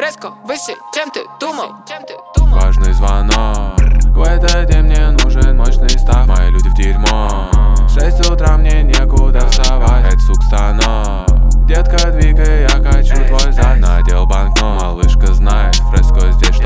Фреско выше, чем ты думал. Важный звонок. В этот день мне нужен мощный став. Мои люди в дерьмо. 6 утра мне некуда вставать. Это сук станок. Детка, двигай, я хочу твой зад. Надел банкнот, малышка знает, Фреско здесь